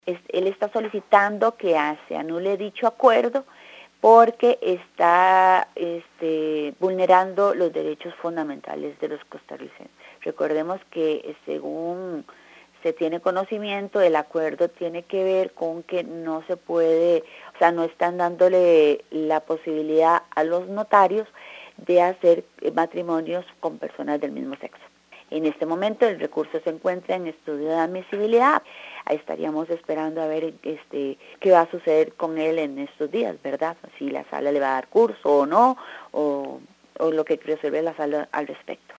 Él está solicitando que se anule dicho acuerdo porque está vulnerando los derechos fundamentales de los costarricenses. Recordemos que según se tiene conocimiento, el acuerdo tiene que ver con que no se puede, o sea, no están dándole la posibilidad a los notarios de hacer matrimonios con personas del mismo sexo. En este momento el recurso se encuentra en estudio de admisibilidad. Ahí estaríamos esperando a ver qué va a suceder con él en estos días, ¿verdad? Si la sala le va a dar curso o no, o lo que resuelve la sala al respecto.